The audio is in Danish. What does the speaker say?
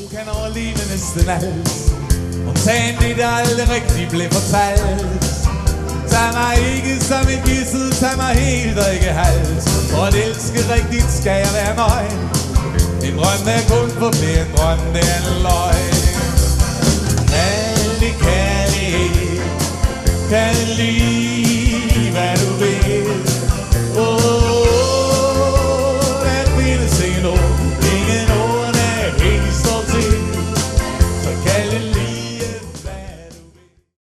kan overleve næsten alt. Undtagen det, der aldrig rigtig blev fortalt. Tag mig ikke som et gissel, tag mig helt og ikke halvt. For at elske rigtigt skal jeg være nøgen. En drøm er kun for flere, en drøm det er en løgn.